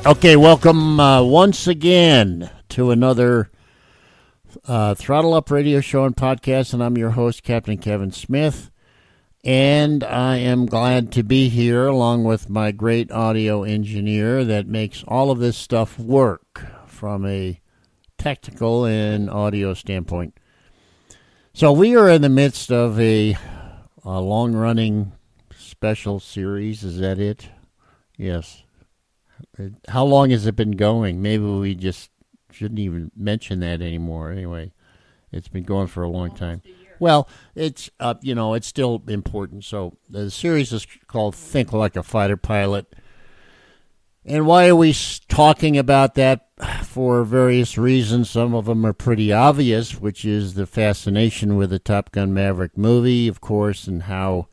Okay, welcome once again to another Throttle Up radio show and podcast, and I'm your host, Captain Kevin Smith, and I am glad to be here along with my great audio engineer that makes all of this stuff work from a technical and audio standpoint. So we are in the midst of a long-running special series. Is that it? Yes. How long has it been going? Maybe we just shouldn't even mention that anymore. Anyway, it's been going for a long time. Well, it's it's still important. So the series is called Think Like a Fighter Pilot. And why are we talking about that? For various reasons. Some of them are pretty obvious, which is the fascination with the Top Gun Maverick movie, of course, and how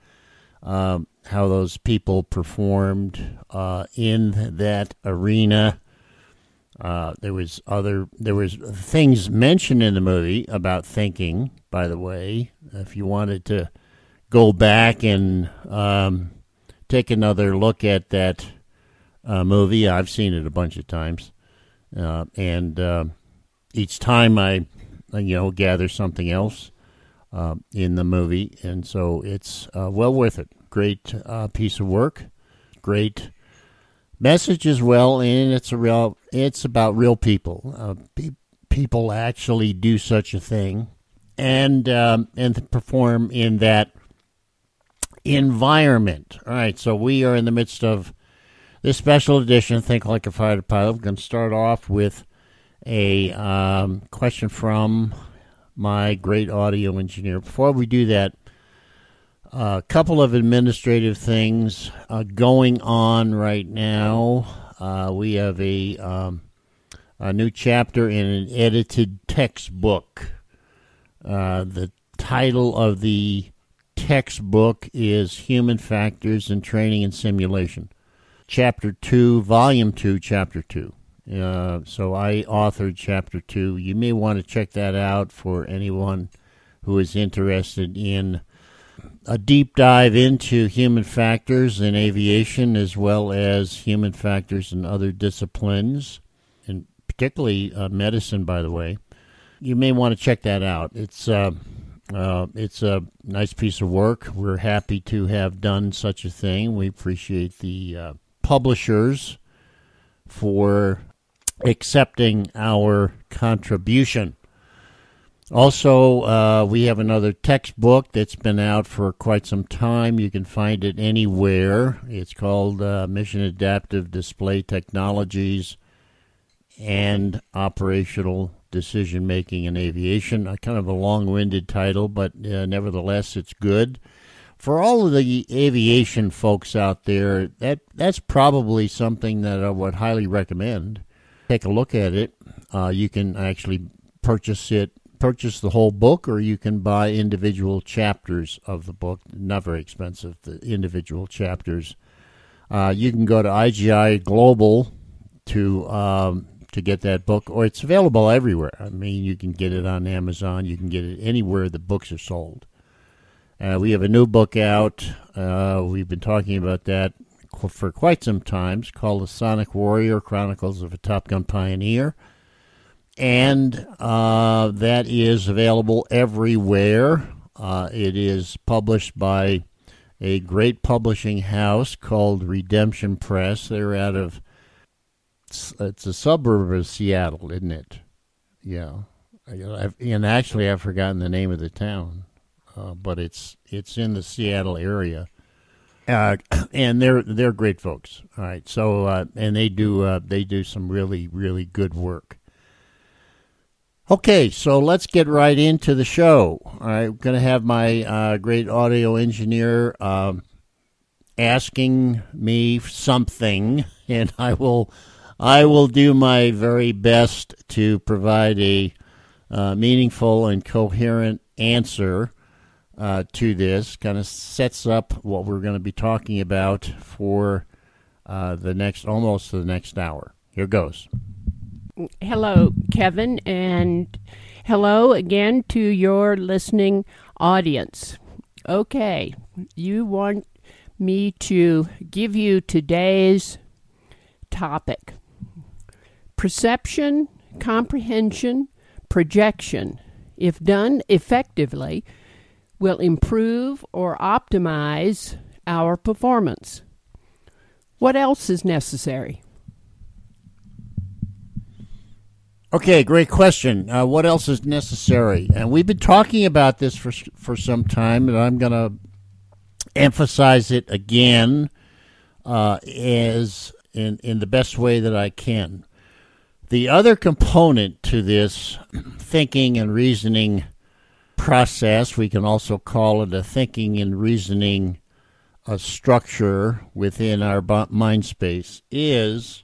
those people performed in that arena. There was things mentioned in the movie about thinking, by the way. If you wanted to go back and take another look at that movie, I've seen it a bunch of times. And each time I gather something else in the movie, and so it's well worth it. Great piece of work, great message as well, and it's about real people. People actually do such a thing, and perform in that environment. All right, so we are in the midst of this special edition, Think Like a Fighter Pilot. We're going to start off with a question from my great audio engineer. Before we do that, a couple of administrative things going on right now. We have a new chapter in an edited textbook. The title of the textbook is Human Factors in Training and Simulation. Chapter 2, Volume 2, Chapter 2. So I authored Chapter 2. You may want to check that out for anyone who is interested in a deep dive into human factors in aviation as well as human factors in other disciplines, and particularly medicine, by the way. You may want to check that out. It's a nice piece of work. We're happy to have done such a thing. We appreciate the publishers for accepting our contribution. Also, we have another textbook that's been out for quite some time. You can find it anywhere. It's called Mission Adaptive Display Technologies and Operational Decision Making in Aviation. Kind of a long-winded title, but nevertheless, it's good. For all of the aviation folks out there, that's probably something that I would highly recommend. Take a look at it. You can actually purchase the whole book, or you can buy individual chapters of the book. Not very expensive, the individual chapters. You can go to IGI Global to get that book, or it's available everywhere. I mean, you can get it on Amazon. You can get it anywhere the books are sold. We have a new book out. We've been talking about that for quite some time. It's called The Sonic Warrior, Chronicles of a Top Gun Pioneer. And that is available everywhere. It is published by a great publishing house called Redemption Press. They're out of, it's a suburb of Seattle, isn't it? Yeah. And actually, I've forgotten the name of the town. But it's in the Seattle area, and they're great folks. All right, so and they do some really, really good work. Okay, so let's get right into the show. All right, I'm going to have my great audio engineer asking me something, and I will do my very best to provide a meaningful and coherent answer to this. Kind of sets up what we're going to be talking about for the next hour. Here goes. Hello, Kevin, and hello again to your listening audience. Okay, you want me to give you today's topic. Perception, comprehension, projection, if done effectively, will improve or optimize our performance. What else is necessary? Okay, great question. What else is necessary? And we've been talking about this for some time, and I'm going to emphasize it again as in the best way that I can. The other component to this thinking and reasoning process, we can also call it a thinking and reasoning structure within our mind space, is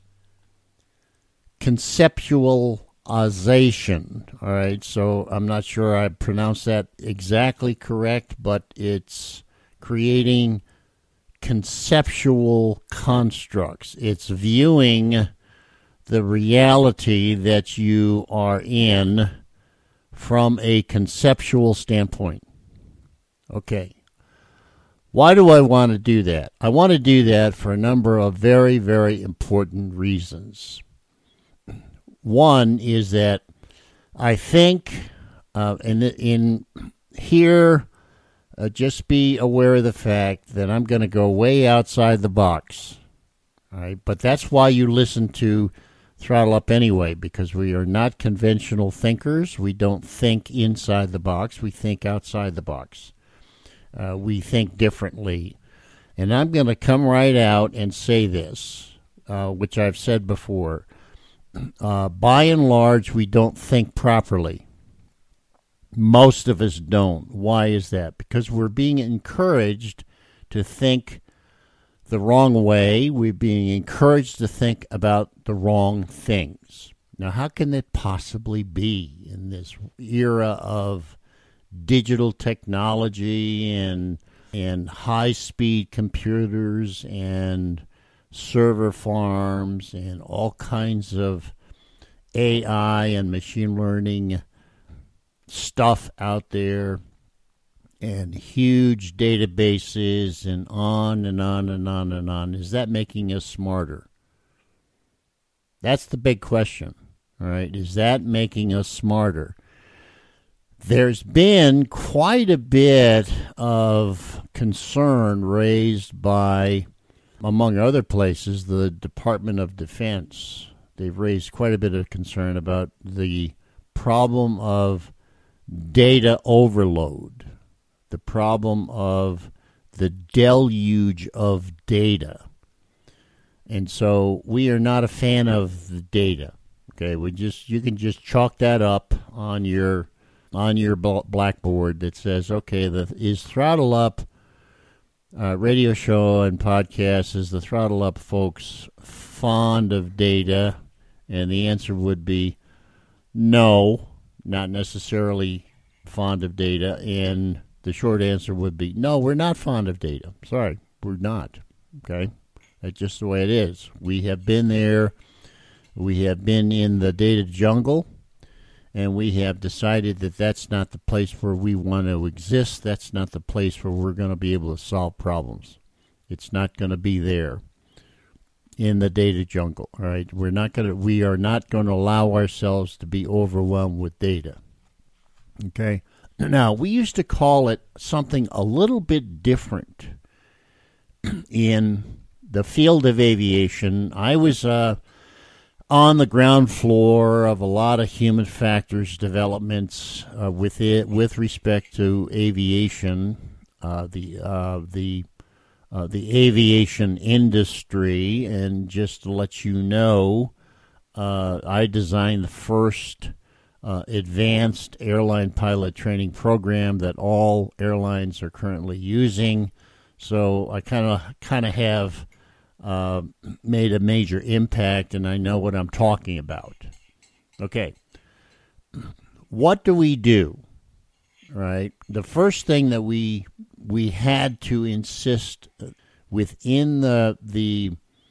conceptualization. All right, so I'm not sure I pronounced that exactly correct, but it's creating conceptual constructs. It's viewing the reality that you are in from a conceptual standpoint. Okay. Why do I want to do that? I want to do that for a number of very, very important reasons. One is that I think, in here, just be aware of the fact that I'm going to go way outside the box. All right, but that's why you listen to Throttle Up anyway, because we are not conventional thinkers. We don't think inside the box. We think outside the box. We think differently. And I'm going to come right out and say this, which I've said before. By and large, we don't think properly. Most of us don't. Why is that? Because we're being encouraged to think the wrong way. We're being encouraged to think about the wrong things. Now, how can that possibly be in this era of digital technology and high-speed computers and server farms and all kinds of AI and machine learning stuff out there, and huge databases, and on and on and on and on? Is that making us smarter? That's the big question, all right? Is that making us smarter? There's been quite a bit of concern raised by, among other places, the Department of Defense. They've raised quite a bit of concern about the problem of data overload, the problem of the deluge of data. And so we are not a fan of the data. Okay, you can just chalk that up on your blackboard that says, okay, is Throttle Up radio show and podcast, is the Throttle Up folks fond of data? And the answer would be no, not necessarily fond of data. And the short answer would be no, we're not fond of data. Sorry, we're not. Okay, that's just the way it is. We have been there. We have been in the data jungle, and we have decided that that's not the place where we want to exist. That's not the place where we're going to be able to solve problems. It's not going to be there in the data jungle. All right, we are not going to allow ourselves to be overwhelmed with data. Okay. Now, we used to call it something a little bit different in the field of aviation. I was on the ground floor of a lot of human factors developments with respect to aviation, the aviation industry. And just to let you know, I designed the first advanced airline pilot training program that all airlines are currently using. So I kind of have made a major impact, and I know what I'm talking about. Okay, what do we do? Right, the first thing that we had to insist within the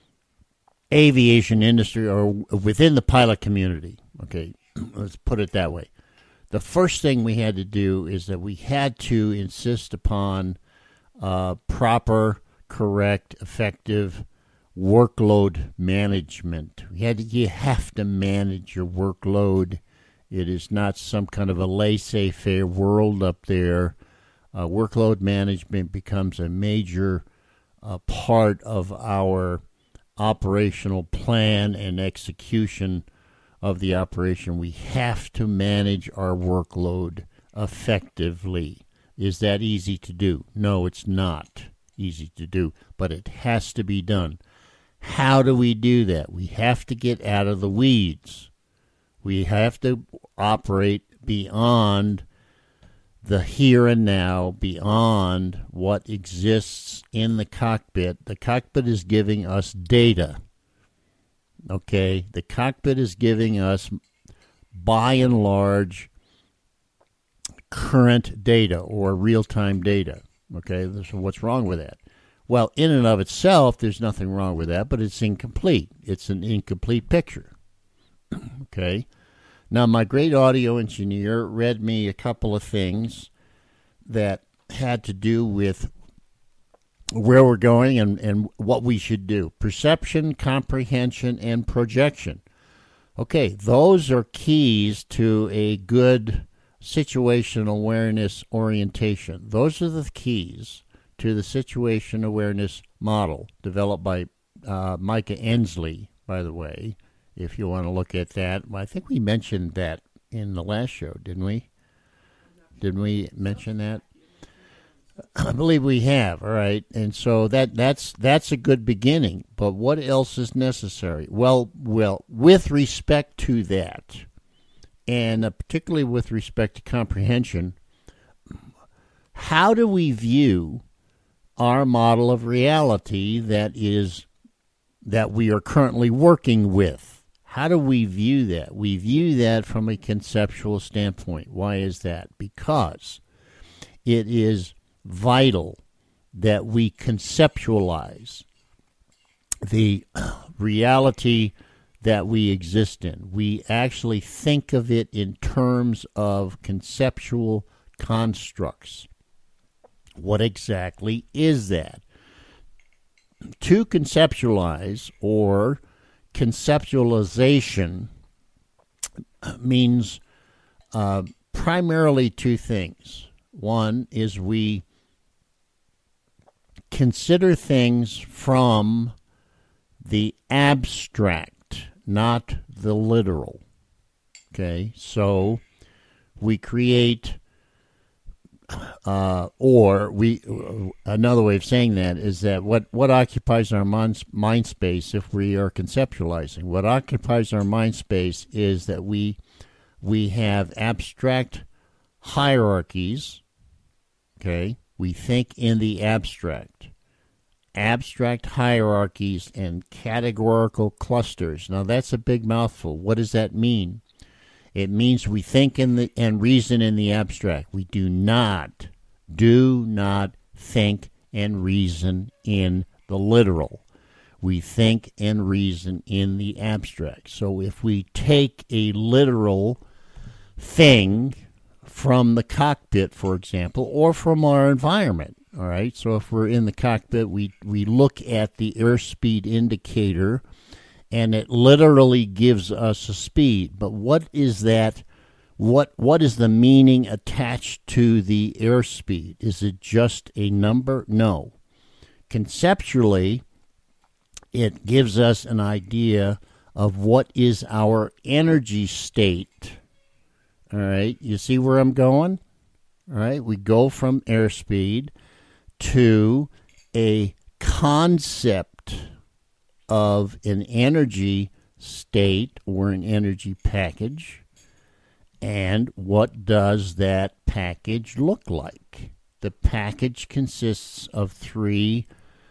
aviation industry, or within the pilot community. Okay, let's put it that way. The first thing we had to do is that we had to insist upon proper, correct, effective workload management. You have to manage your workload. It is not some kind of a laissez-faire world up there. Workload management becomes a major part of our operational plan and execution of the operation. We have to manage our workload effectively. Is that easy to do? No, it's not easy to do, but it has to be done. How do we do that? We have to get out of the weeds. We have to operate beyond the here and now, beyond what exists in the cockpit. The cockpit is giving us data. Okay? The cockpit is giving us, by and large, current data or real-time data. Okay? So what's wrong with that? Well, in and of itself, there's nothing wrong with that, but it's incomplete. It's an incomplete picture. Okay? Now, my great audio engineer read me a couple of things that had to do with where we're going and what we should do. Perception, comprehension, and projection. Okay, those are keys to a good situational awareness orientation. Those are the keys to the situation awareness model developed by Micah Ensley, by the way, if you want to look at that. Well, I think we mentioned that in the last show, didn't we? Didn't we mention that? I believe we have. All right, and so that's a good beginning. But what else is necessary? Well, with respect to that, and particularly with respect to comprehension, how do we view our model of reality that we are currently working with? How do we view that? We view that from a conceptual standpoint. Why is that? Because it is vital that we conceptualize the reality that we exist in. We actually think of it in terms of conceptual constructs. What exactly is that? To conceptualize, or conceptualization, means primarily two things. One is we consider things from the abstract, not the literal. Okay, so we create, another way of saying that is that what occupies our mind space, if we are conceptualizing, what occupies our mind space is that we have abstract hierarchies. Okay, we think in the abstract hierarchies and categorical clusters. Now that's a big mouthful. What does that mean? It means we think and reason in the abstract. We do not think and reason in the literal. We think and reason in the abstract. So if we take a literal thing from the cockpit, for example, or from our environment, all right? So if we're in the cockpit, we look at the airspeed indicator, and it literally gives us a speed. But what is that? What is the meaning attached to the airspeed? Is it just a number? No. Conceptually, it gives us an idea of what is our energy state. All right, you see where I'm going? All right, we go from airspeed to a concept of an energy state or an energy package, and what does that package look like? The package consists of three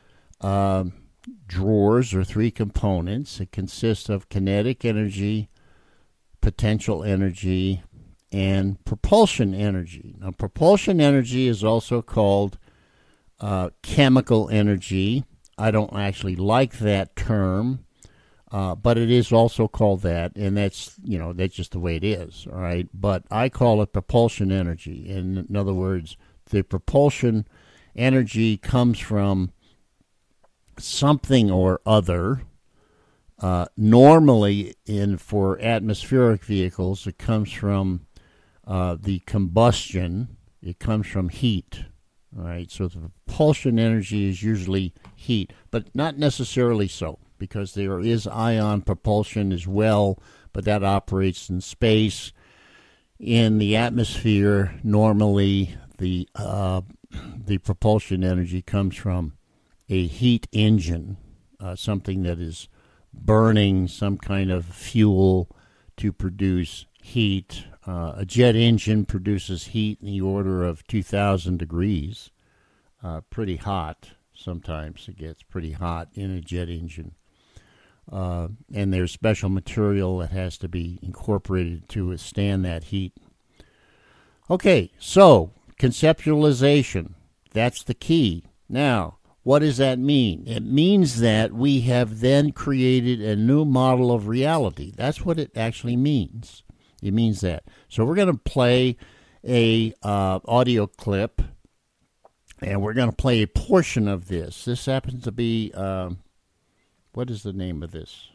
drawers or three components. It consists of kinetic energy, potential energy, and propulsion energy. Now, propulsion energy is also called chemical energy. I don't actually like that term, but it is also called that, and that's just the way it is, all right? But I call it propulsion energy. In other words, the propulsion energy comes from something or other. Normally, for atmospheric vehicles, it comes from the combustion. It comes from heat. All right, so the propulsion energy is usually heat, but not necessarily so, because there is ion propulsion as well, but that operates in space. In the atmosphere, normally the propulsion energy comes from a heat engine, something that is burning some kind of fuel to produce heat. A jet engine produces heat in the order of 2,000 degrees. Pretty hot. Sometimes it gets pretty hot in a jet engine. And there's special material that has to be incorporated to withstand that heat. Okay, so conceptualization. That's the key. Now, what does that mean? It means that we have then created a new model of reality. That's what it actually means. It means that. So we're going to play a audio clip, and we're going to play a portion of this. This happens to be, what is the name of this?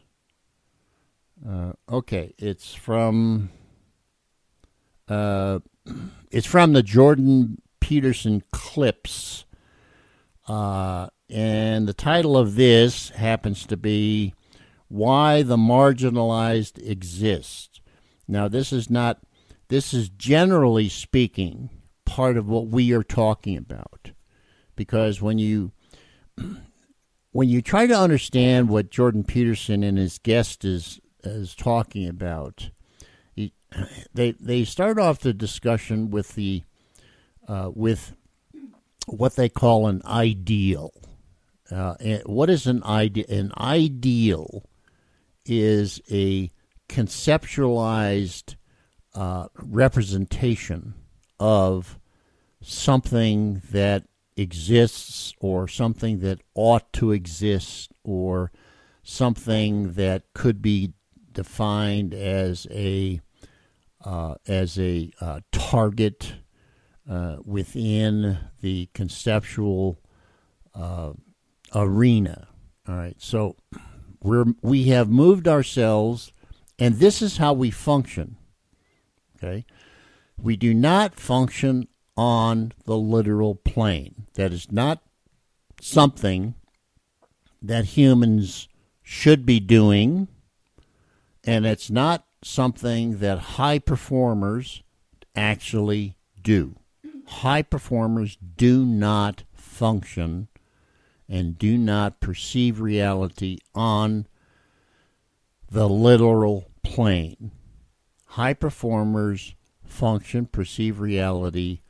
Okay, it's from the Jordan Peterson clips. And the title of this happens to be Why the Marginalized Exist. Now, this is generally speaking part of what we are talking about. Because when you try to understand what Jordan Peterson and his guest is talking about, they start off the discussion with with what they call an ideal. What is an ideal? An ideal is a conceptualized representation of something that exists, or something that ought to exist, or something that could be defined as a target within the conceptual arena. All right, so we have moved ourselves, and this is how we function. Okay, we do not function on the literal plane. That is not something that humans should be doing, and it's not something that high performers actually do. High performers do not function and do not perceive reality on the literal plane. High performers function, perceive reality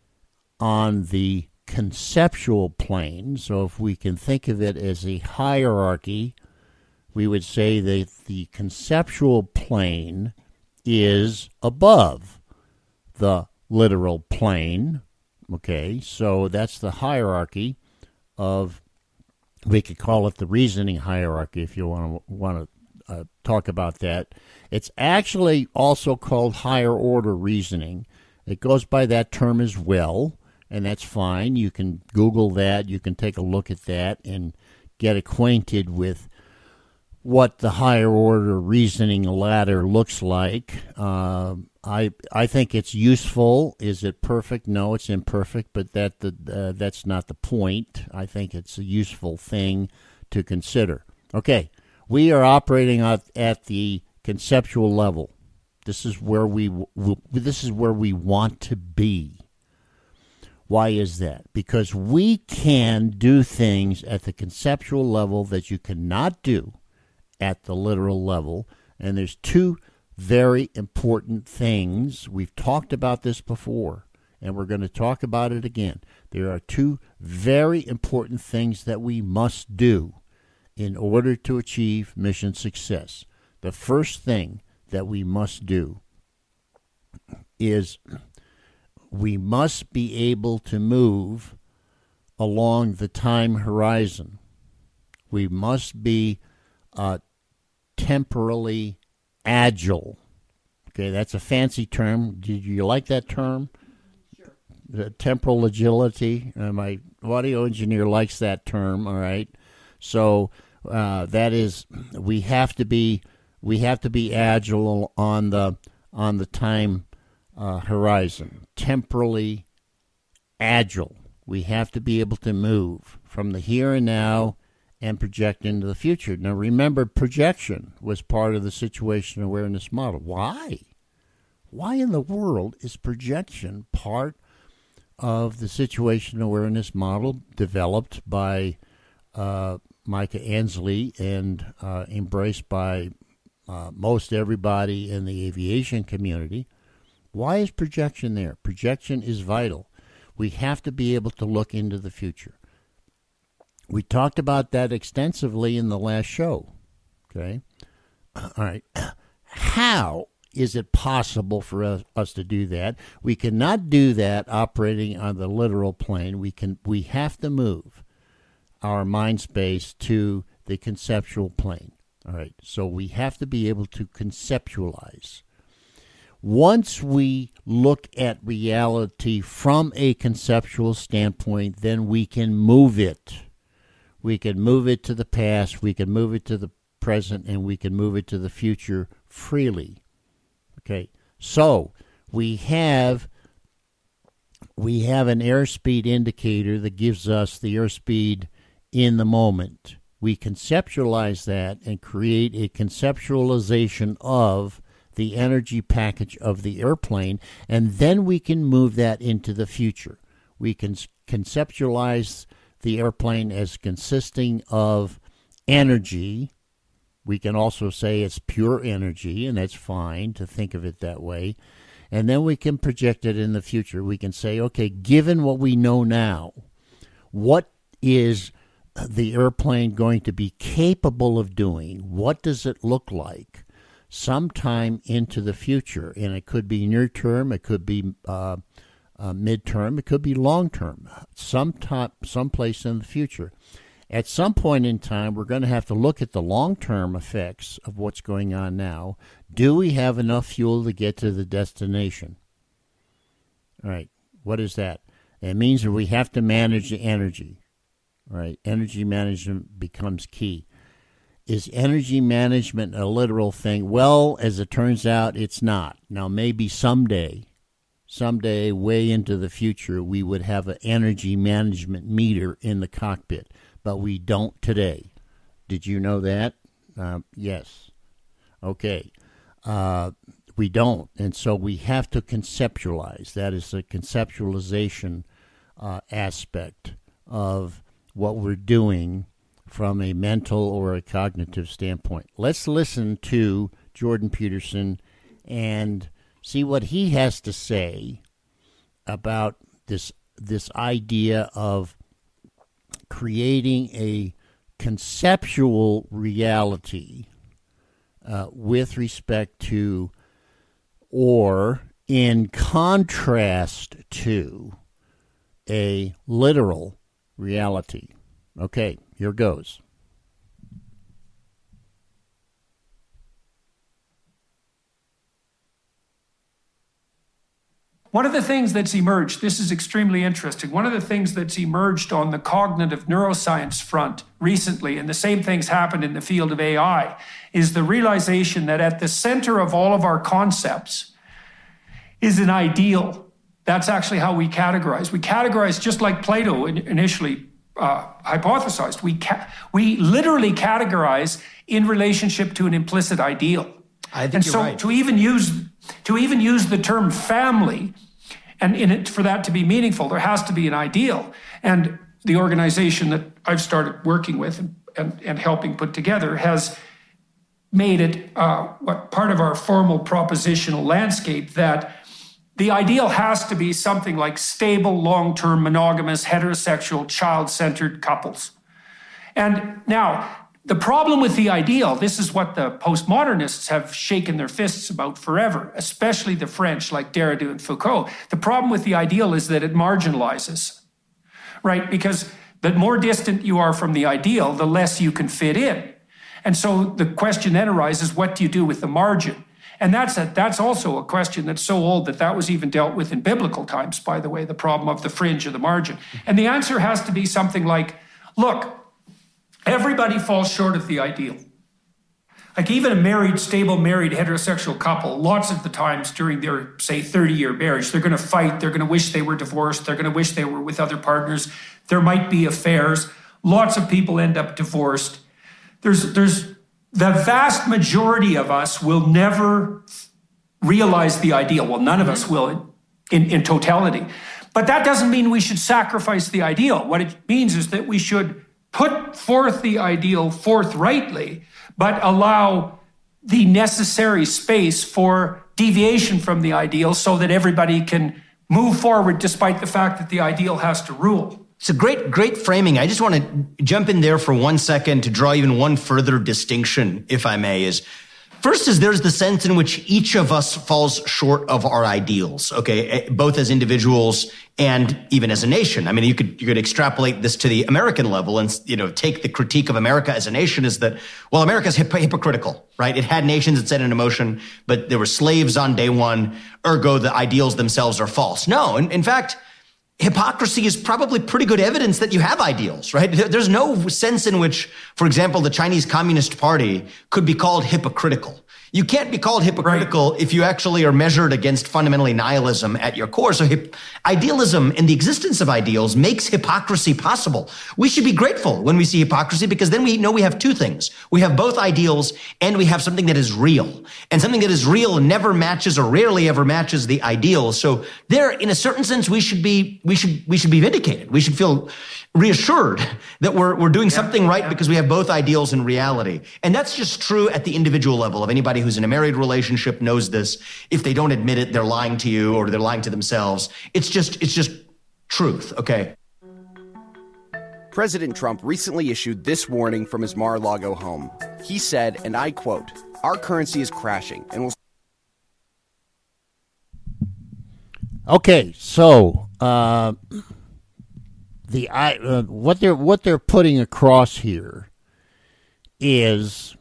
on the conceptual plane. So if we can think of it as a hierarchy, we would say that the conceptual plane is above the literal plane. Okay, so that's the hierarchy of, we could call it the reasoning hierarchy if you want to talk about that. It's actually also called higher order reasoning. It goes by that term as well, and that's fine. You can Google that. You can take a look at that and get acquainted with what the higher order reasoning ladder looks like. I think it's useful. Is it perfect? No, it's imperfect, but that's not the point. I think it's a useful thing to consider. Okay, we are operating at the conceptual level. This is where we want to be. Why is that? Because we can do things at the conceptual level that you cannot do at the literal level, and there's two very important things. We've talked about this before, and we're going to talk about it again. There are two very important things that we must do in order to achieve mission success. The first thing that we must do is we must be able to move along the time horizon. We must be temporally agile. Okay, that's a fancy term. Did you like that term? Sure. The temporal agility. My audio engineer likes that term, all right? So that is, we have to be agile on the time horizon, temporally agile. We have to be able to move from the here and now and project into the future. Now, remember, projection was part of the situation awareness model. Why? Why in the world is projection part of the situation awareness model developed by Micah Ansley and embraced by most everybody in the aviation community? Why is projection there? Projection is vital. We have to be able to look into the future. We talked about that extensively in the last show. Okay? All right. How is it possible for us to do that? We cannot do that operating on the literal plane. We have to move our mind space to the conceptual plane. All right. So we have to be able to conceptualize. Once we look at reality from a conceptual standpoint, then we can move it. We can move it to the past, we can move it to the present, and we can move it to the future freely. Okay, so we have an airspeed indicator that gives us the airspeed in the moment. We conceptualize that and create a conceptualization of the energy package of the airplane, and then we can move that into the future. We can conceptualize the airplane as consisting of energy. We can also say it's pure energy, and that's fine to think of it that way. And then we can project it in the future. We can say, okay, given what we know now, what is the airplane going to be capable of doing? What does it look like sometime into the future? And it could be near term, it could be midterm, it could be long term, someplace in the future. At some point in time, we're going to have to look at the long-term effects of what's going on now. Do we have enough fuel to get to the destination? All right, what is that? It means that we have to manage the energy. All right, energy management becomes key. Is energy management a literal thing? Well, as it turns out, it's not. Now, maybe someday, way into the future, we would have an energy management meter in the cockpit. But we don't today. Did you know that? Yes. Okay. We don't. And so we have to conceptualize. That is the conceptualization aspect of what we're doing from a mental or a cognitive standpoint. Let's listen to Jordan Peterson and see what he has to say about this idea of creating a conceptual reality with respect to, or in contrast to, a literal reality. Okay, here goes. One of the things that's emerged, this is extremely interesting, one of the things that's emerged on the cognitive neuroscience front recently, and the same things happened in the field of AI, is the realization that at the center of all of our concepts is an ideal. That's actually how we categorize. We categorize just like Plato initially hypothesized. We literally categorize in relationship to an implicit ideal. I think you're right. To even use the term family, and in it, for that to be meaningful, there has to be an ideal. And the organization that I've started working with and helping put together has made it part of our formal propositional landscape that the ideal has to be something like stable, long-term, monogamous, heterosexual, child-centered couples. And now, the problem with the ideal, this is what the postmodernists have shaken their fists about forever, especially the French like Derrida and Foucault. The problem with the ideal is that it marginalizes, right? Because the more distant you are from the ideal, the less you can fit in. And so the question then arises, what do you do with the margin? And that's also a question that's so old that was even dealt with in biblical times, by the way, the problem of the fringe or the margin. And the answer has to be something like, look, Everybody falls short of the ideal. Like even a stable married heterosexual couple, lots of the times during their, say, 30-year marriage, they're going to fight. They're going to wish they were divorced. They're going to wish they were with other partners. There might be affairs. Lots of people end up divorced. There's the vast majority of us will never realize the ideal. Well, none of us will in totality. But that doesn't mean we should sacrifice the ideal. What it means is that we should put forth the ideal forthrightly, but allow the necessary space for deviation from the ideal so that everybody can move forward despite the fact that the ideal has to rule. It's a great framing. I just want to jump in there for 1 second to draw even one further distinction, if I may, First is there's the sense in which each of us falls short of our ideals, okay, both as individuals and even as a nation. I mean, you could extrapolate this to the American level and, take the critique of America as a nation is that, well, America's hypocritical, right? It had nations it set in motion, but there were slaves on day one, ergo the ideals themselves are false. No, in fact, hypocrisy is probably pretty good evidence that you have ideals, right? There's no sense in which, for example, the Chinese Communist Party could be called hypocritical. You can't be called hypocritical if you actually are measured against fundamentally nihilism at your core. So idealism and the existence of ideals makes hypocrisy possible. We should be grateful when we see hypocrisy because then we know we have two things. We have both ideals and we have something that is real. And something that is real never matches or rarely ever matches the ideal. So there, in a certain sense, we should be vindicated. We should feel reassured that we're doing something right because we have both ideals and reality. And that's just true at the individual level. Of anybody who's in a married relationship knows this. If they don't admit it, they're lying to you or they're lying to themselves. It's just truth, okay? President Trump recently issued this warning from his Mar-a-Lago home. He said, and I quote, "Our currency is crashing and will..." Okay, so what they're putting across here is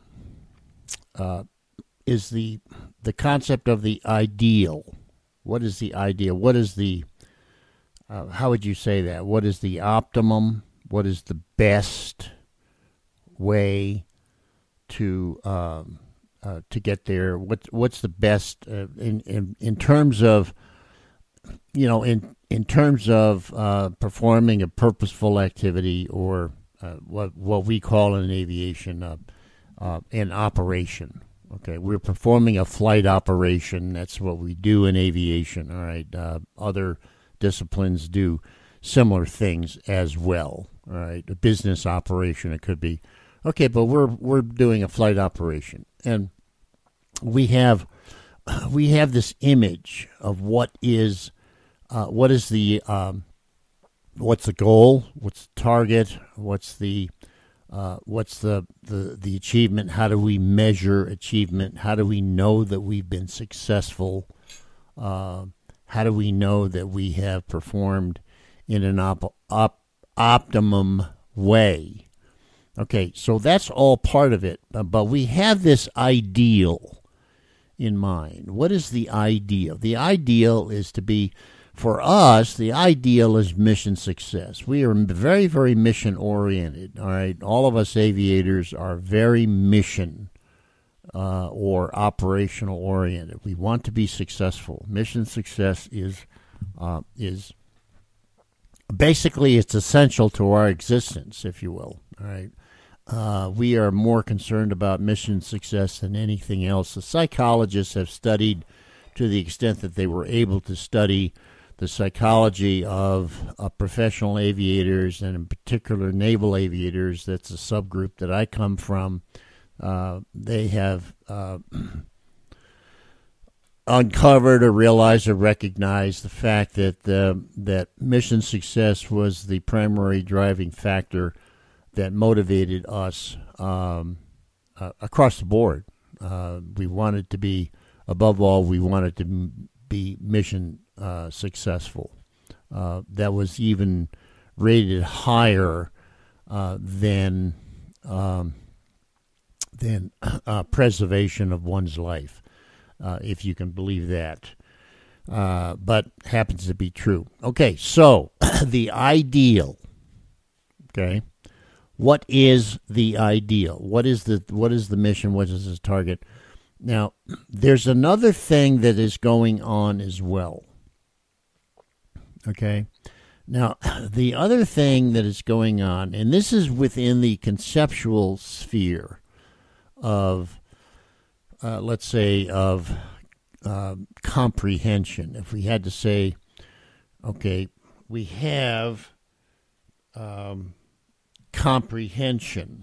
the concept of the ideal. What is the ideal? What is the how would you say that? What is the optimum? What is the best way to get there? What's the best in terms of in terms of performing a purposeful activity or what we call in aviation an operation. Okay, we're performing a flight operation. That's what we do in aviation. All right, other disciplines do similar things as well. All right, a business operation it could be. Okay, but we're doing a flight operation, and we have this image of what is the what's the goal, what's the target, what's the achievement? How do we measure achievement? How do we know that we've been successful? How do we know that we have performed in an optimum way? Okay, so that's all part of it, but we have this ideal in mind. What is the ideal? The ideal is to be, for us, the ideal is mission success. We are very, very mission-oriented, all right? All of us aviators are very mission or operational-oriented. We want to be successful. Mission success is basically, it's essential to our existence, if you will, all right? We are more concerned about mission success than anything else. The psychologists have studied, to the extent that they were able to study, the psychology of professional aviators, and in particular naval aviators. That's a subgroup that I come from. They have uncovered or realized or recognized the fact that that mission success was the primary driving factor that motivated us across the board. We wanted to be, above all, we wanted to be mission successful. That was even rated higher than preservation of one's life, if you can believe that. But happens to be true. Okay, so the ideal. Okay, what is the ideal? What is the mission? What is the target? Now, there's another thing that is going on as well. Okay? Now, the other thing that is going on, and this is within the conceptual sphere of, let's say, of comprehension. If we had to say, okay, we have comprehension.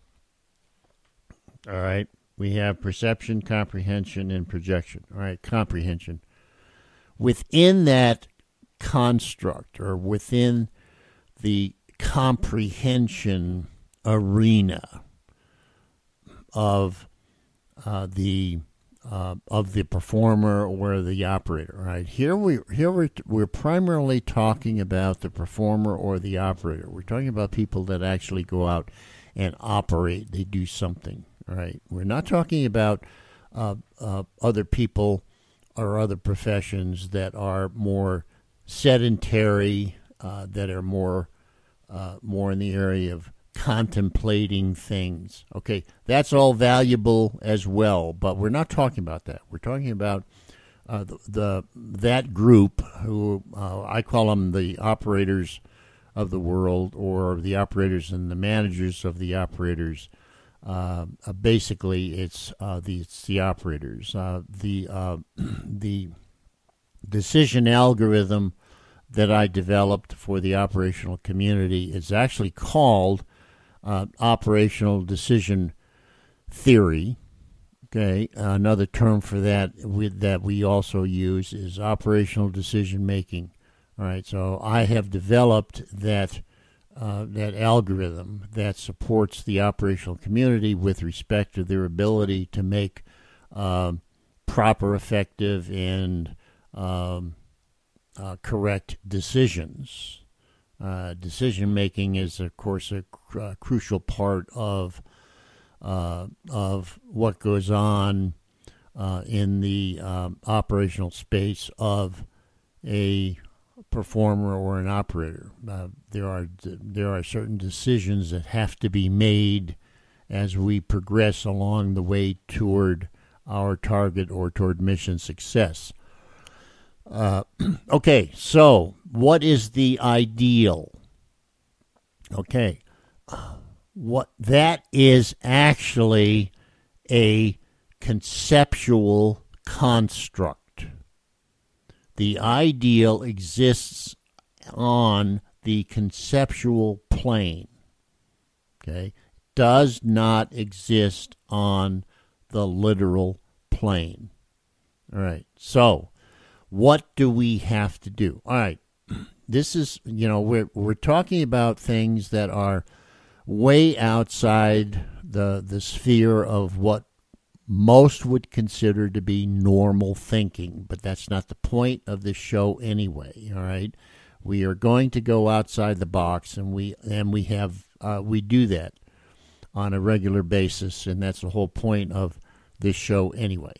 All right? We have perception, comprehension, and projection. All right, comprehension. Within that construct, or within the comprehension arena of the performer or the operator, right? Here we're primarily talking about the performer or the operator. We're talking about people that actually go out and operate. They do something, right? We're not talking about other people or other professions that are more sedentary, that are more in the area of contemplating things. Okay, that's all valuable as well, but we're not talking about that. We're talking about that group who I call them the operators of the world, or the operators and the managers of the operators. Basically, it's the operators. The decision algorithm that I developed for the operational community is actually called operational decision theory. Okay, another term for that that we also use is operational decision making. All right, so I have developed that algorithm that supports the operational community with respect to their ability to make proper, effective, and correct decisions. Decision making is, of course, a crucial part of what goes on in the operational space of a performer or an operator. There are certain decisions that have to be made as we progress along the way toward our target or toward mission success. Okay, so what is the ideal? Okay, what that is actually a conceptual construct. The ideal exists on the conceptual plane. Okay, does not exist on the literal plane. All right, so what do we have to do? All right, this is, we're talking about things that are way outside the sphere of what most would consider to be normal thinking, but that's not the point of this show anyway. All right, we are going to go outside the box, and we do that on a regular basis, and that's the whole point of this show anyway.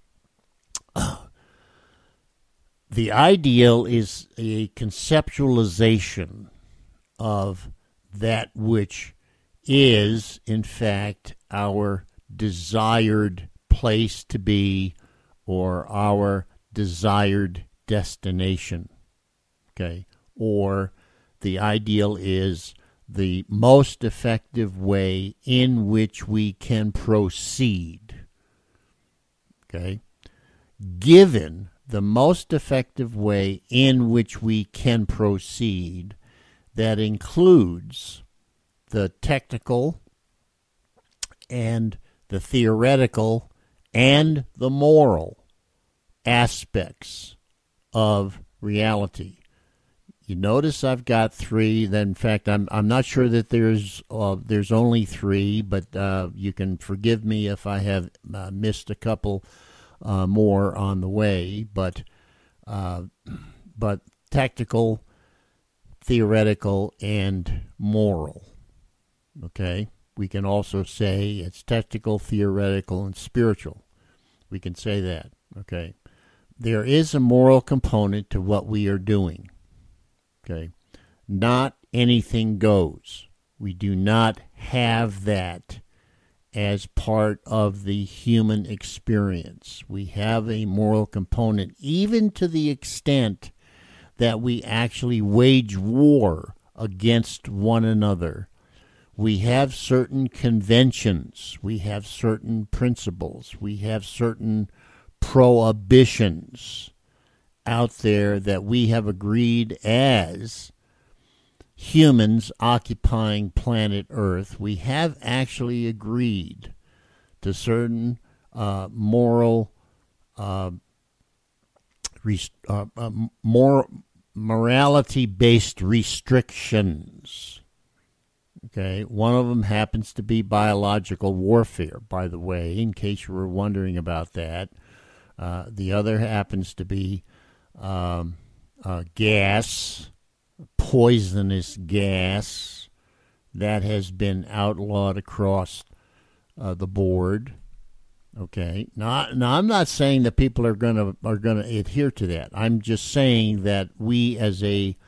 The ideal is a conceptualization of that which is, in fact, our desired place to be, or our desired destination. Okay? Or the ideal is the most effective way in which we can proceed. Okay? Given the most effective way in which we can proceed, that includes the technical and the theoretical and the moral aspects of reality. You notice I've got three. Then, in fact, I'm not sure that there's only three, but you can forgive me if I have missed a couple more on the way. But technical, theoretical, and moral. Okay, we can also say it's technical, theoretical, and spiritual. We can say that. Okay, there is a moral component to what we are doing. Okay, not anything goes. We do not have that as part of the human experience. We have a moral component, even to the extent that we actually wage war against one another. We have certain conventions. We have certain principles. We have certain prohibitions out there that we have agreed as humans occupying planet Earth. We have actually agreed to certain morality-based restrictions. Okay, one of them happens to be biological warfare, by the way, in case you were wondering about that. The other happens to be gas, poisonous gas that has been outlawed across the board. Okay, now I'm not saying that people are going to adhere to that. I'm just saying that we as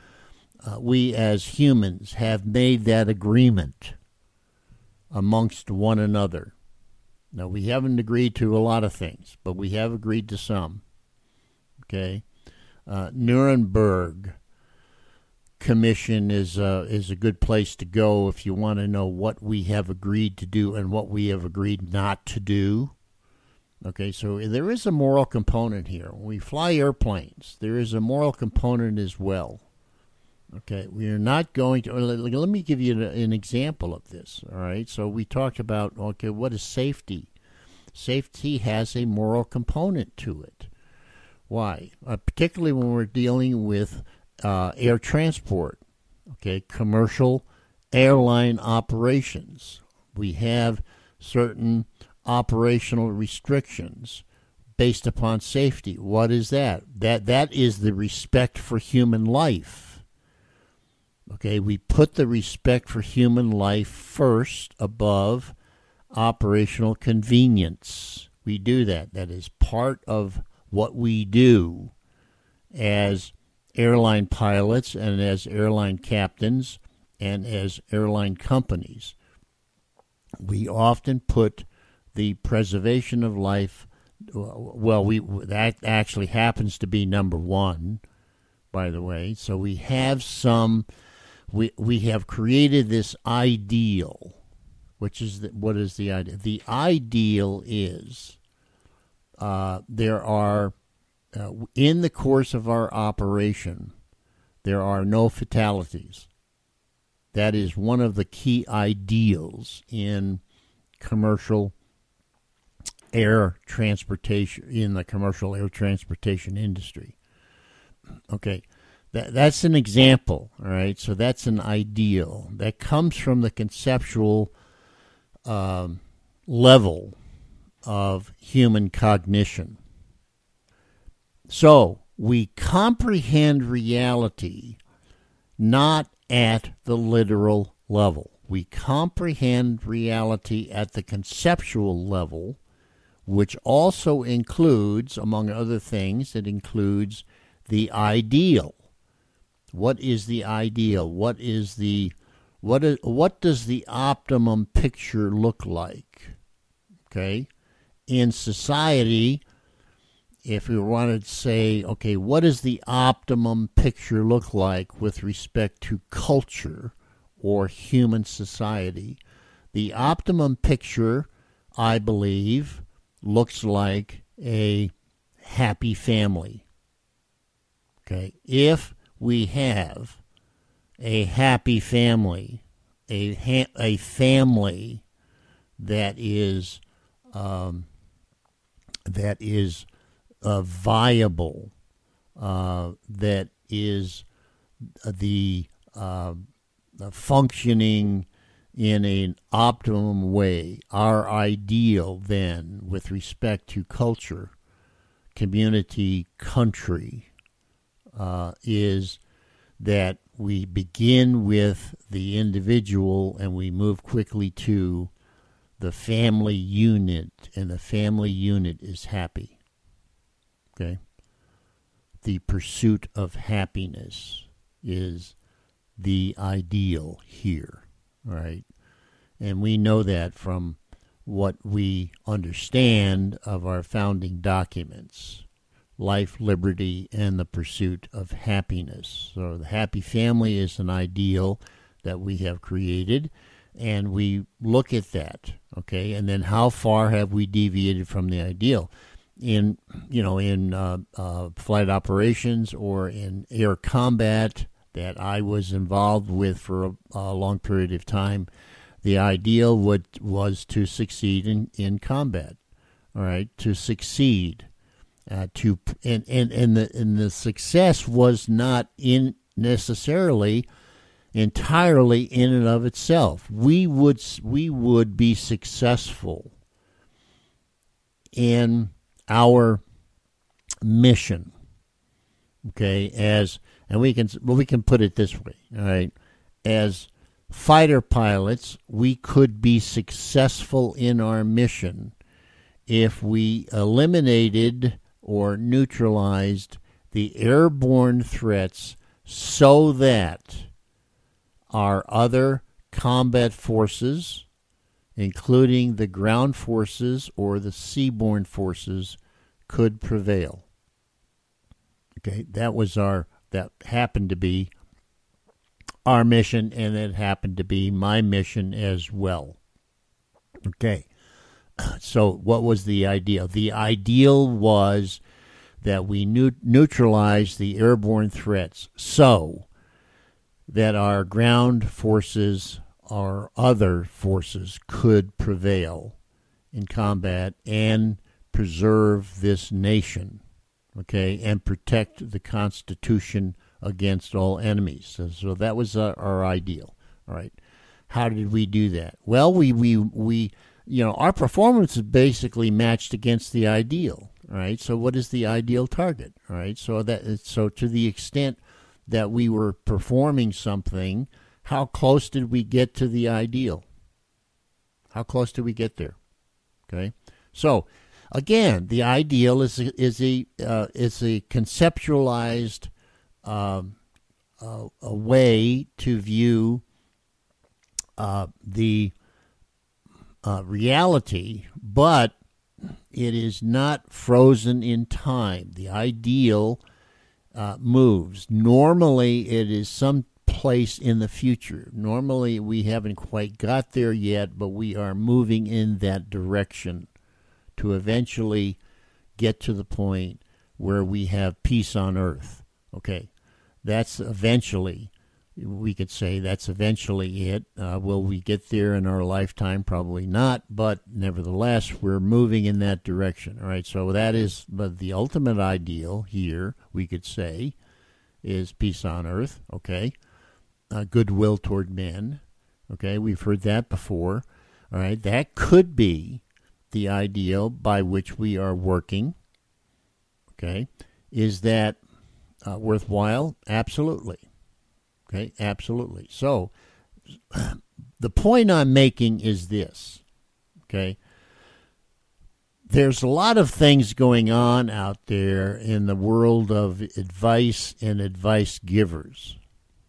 humans have made that agreement amongst one another. Now, we haven't agreed to a lot of things, but we have agreed to some. Okay, Nuremberg Commission is a good place to go if you want to know what we have agreed to do and what we have agreed not to do. Okay, so there is a moral component here. When we fly airplanes, there is a moral component as well. Okay, we are not going to. Let me give you an example of this. All right, so we talked about, okay, what is safety? Safety has a moral component to it. Why? Particularly when we're dealing with air transport, okay, commercial airline operations. We have certain operational restrictions based upon safety. What is that? That is the respect for human life. Okay, we put the respect for human life first above operational convenience. We do that. That is part of what we do as airline pilots and as airline captains and as airline companies. We often put the preservation of life, that actually happens to be number one, by the way. So we have we have created this ideal, which is what is the ideal? The ideal is there are in the course of our operation, there are no fatalities. That is one of the key ideals in commercial air transportation, in the commercial air transportation industry. Okay, that's an example, all right? So that's an ideal. That comes from the conceptual level of human cognition. So we comprehend reality not at the literal level. We comprehend reality at the conceptual level, which also includes, among other things, it includes the ideal. What is the ideal? What does the optimum picture look like? Okay? In society, if we wanted to say, okay, what does the optimum picture look like with respect to culture or human society? The optimum picture, I believe, looks like a happy family. Okay, if we have a happy family, a family that is viable, that is the functioning in an optimum way, our ideal then with respect to culture, community, country, is that we begin with the individual and we move quickly to the family unit, and the family unit is happy. Okay? The pursuit of happiness is the ideal here. all right? And we know that from what we understand of our founding documents: life, liberty, and the pursuit of happiness. So the happy family is an ideal that we have created, and we look at that, okay? And then how far have we deviated from the ideal? In flight operations or in air combat that I was involved with for a long period of time, the ideal was to succeed in combat, all right, to succeed. And the success was not necessarily entirely in and of itself. We would be successful in our mission, okay? We can put it this way, all right? As fighter pilots, we could be successful in our mission if we eliminated or neutralized the airborne threats so that our other combat forces, including the ground forces or the seaborne forces, could prevail. Okay, that happened to be our mission, and it happened to be my mission as well. Okay, so what was the ideal? The ideal was that we neutralize the airborne threats so that our ground forces, our other forces, could prevail in combat and preserve this nation, okay, and protect the Constitution against all enemies. So that was our ideal. All right. How did we do that? Well, we our performance is basically matched against the ideal. All right. So what is the ideal target? All right. So to the extent that we were performing something, how close did we get to the ideal? How close did we get there? Okay. So again, the ideal is a conceptualized a way to view the reality, but it is not frozen in time. The ideal moves. Normally, it is some place in the future. Normally, we haven't quite got there yet, but we are moving in that direction to eventually get to the point where we have peace on earth. Okay, that's eventually, we could say that's eventually it. Will we get there in our lifetime? Probably not, but nevertheless, we're moving in that direction. All right, so that is the ultimate ideal here, we could say, is peace on earth, okay? Goodwill toward men, okay? We've heard that before. All right, that could be the ideal by which we are working, okay? Is that worthwhile? Absolutely. Okay, absolutely. So the point I'm making is this, okay? There's a lot of things going on out there in the world of advice and advice givers.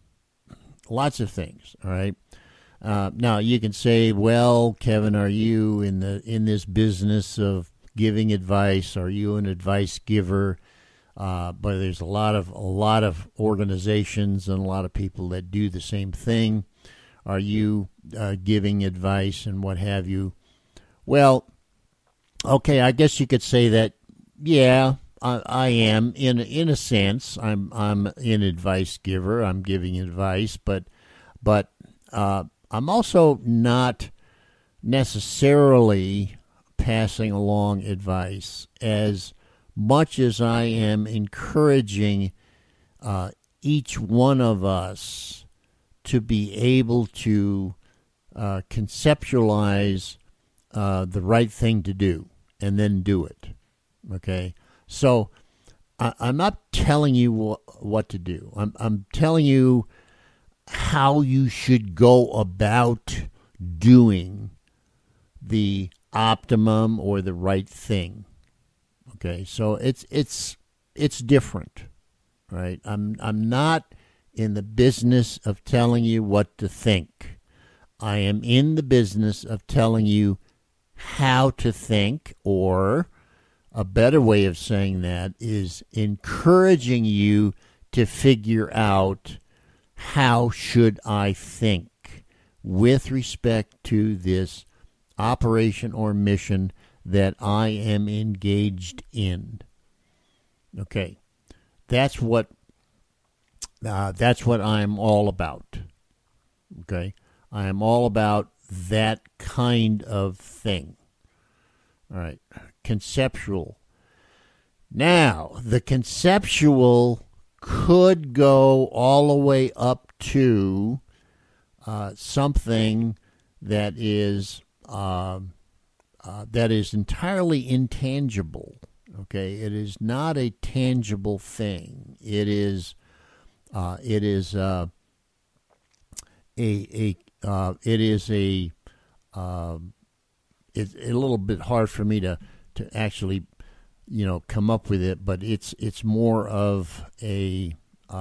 Lots of things, all right? Now, you can say, well, Kevin, are you in this business of giving advice? Are you an advice giver? But there's a lot of organizations and a lot of people that do the same thing. Are you giving advice and what have you? Well, okay, I guess you could say that. Yeah, I am in a sense. I'm an advice giver. I'm giving advice, but I'm also not necessarily passing along advice as much as I am encouraging each one of us to be able to conceptualize the right thing to do and then do it. Okay? So I'm not telling you what to do. I'm telling you how you should go about doing the optimum or the right thing. Okay, so it's different, right? I'm not in the business of telling you what to think. I am in the business of telling you how to think, or a better way of saying that is encouraging you to figure out how should I think with respect to this operation or mission that I am engaged in. Okay, that's what I'm all about. Okay, I am all about that kind of thing. All right, conceptual. Now, the conceptual could go all the way up to something that is entirely intangible. Okay, it is not a tangible thing. It's a little bit hard for me to actually, come up with it, but it's more of an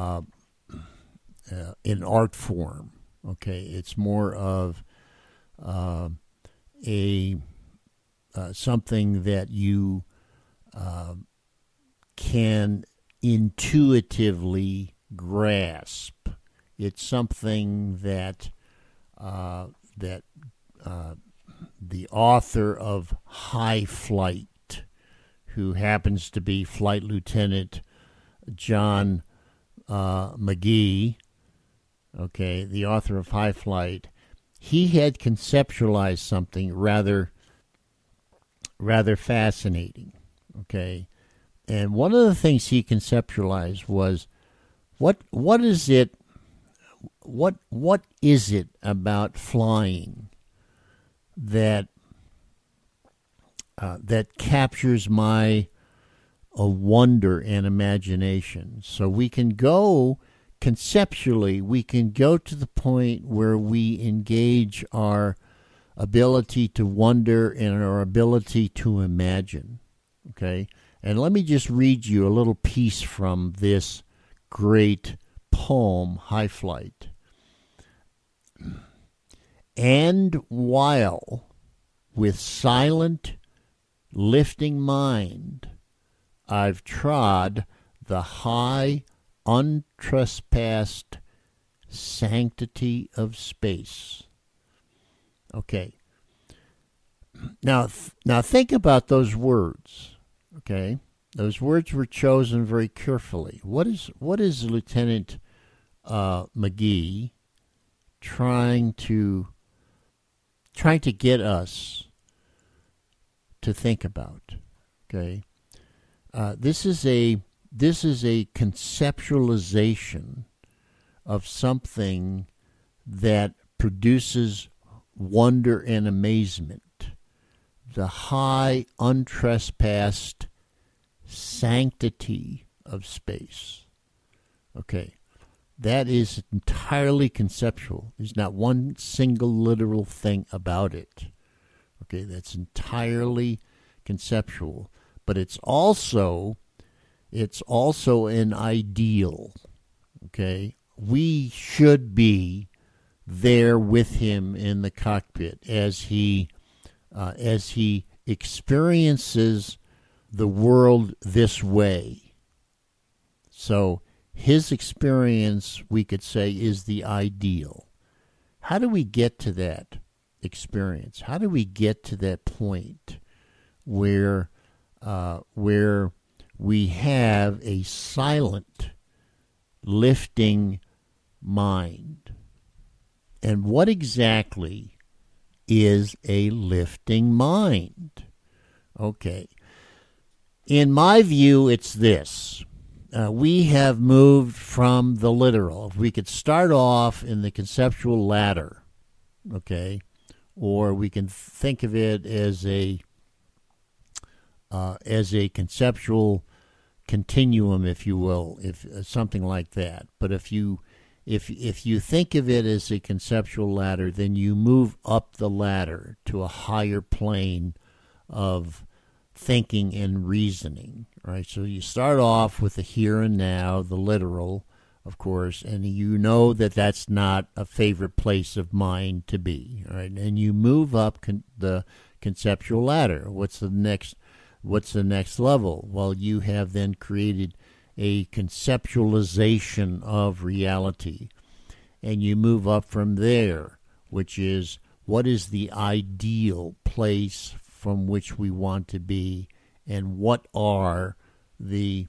art form. Okay, it's more of something that you can intuitively grasp. It's something that the author of High Flight, who happens to be Flight Lieutenant John McGee, okay, the author of High Flight, he had conceptualized something rather fascinating, okay? And one of the things he conceptualized was what is it about flying that captures my wonder and imagination? So we can go conceptually, we can go to the point where we engage our ability to wonder and our ability to imagine. Okay? And let me just read you a little piece from this great poem, High Flight. And while with silent, lifting mind, I've trod the high, untrespassed sanctity of space. Okay. Now think about those words. Okay, those words were chosen very carefully. What is Lieutenant McGee trying to get us to think about? Okay, this is a conceptualization of something that produces wonder and amazement. The high, untrespassed sanctity of space. Okay, that is entirely conceptual. There's not one single literal thing about it. Okay, that's entirely conceptual. But it's also an ideal. Okay, we should be there with him in the cockpit as he experiences the world this way. So his experience, we could say, is the ideal. How do we get to that experience? How do we get to that point where we have a silent, lifting mind? And what exactly is a lifting mind? Okay. In my view, it's this. We have moved from the literal. If we could start off in the conceptual ladder, okay, or we can think of it as a conceptual continuum, if you will, if something like that. But if you think of it as a conceptual ladder, then you move up the ladder to a higher plane of thinking and reasoning, right? So you start off with the here and now, the literal, of course, and you know that that's not a favorite place of mine to be. All right, and you move up the conceptual ladder. What's the next level? Well, you have then created a conceptualization of reality, and you move up from there, which is what is the ideal place from which we want to be, and what are the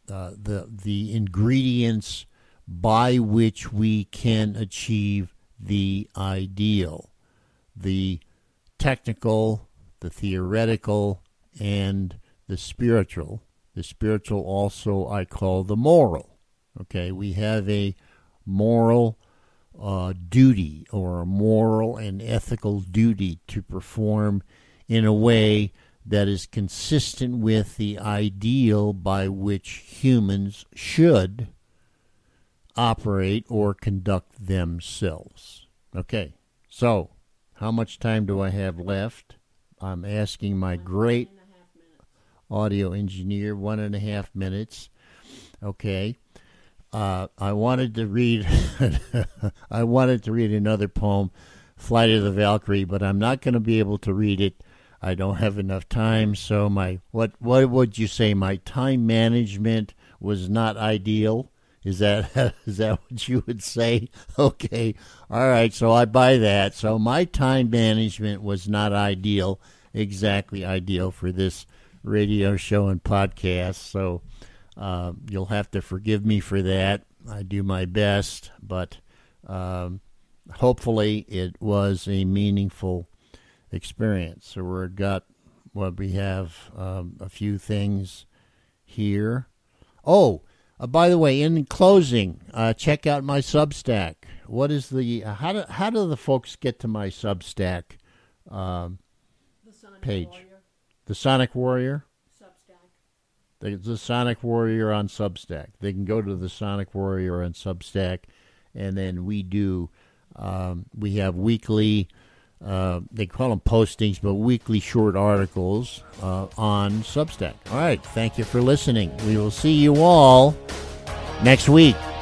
ingredients by which we can achieve the ideal, the technical, the theoretical, and the spiritual. The spiritual also I call the moral. Okay, we have a moral duty, or a moral and ethical duty to perform in a way that is consistent with the ideal by which humans should operate or conduct themselves. Okay, so how much time do I have left? I'm asking my great audio engineer. 1.5 minutes. Okay. I wanted to read another poem, Flight of the Valkyrie, but I'm not going to be able to read it. I don't have enough time. So what would you say? My time management was not ideal. Is that what you would say? Okay. All right. So I buy that. So my time management was not ideal, exactly ideal for this radio show and podcast. So you'll have to forgive me for that. I do my best, but hopefully it was a meaningful experience. So we have a few things here. Oh, by the way, in closing, check out my Substack. What is how do the folks get to my Substack page? Warrior. The Sonic Warrior? Substack. The Sonic Warrior on Substack. They can go to the Sonic Warrior on Substack, and then we have weekly, they call them postings, but weekly short articles on Substack. All right, thank you for listening. We will see you all next week.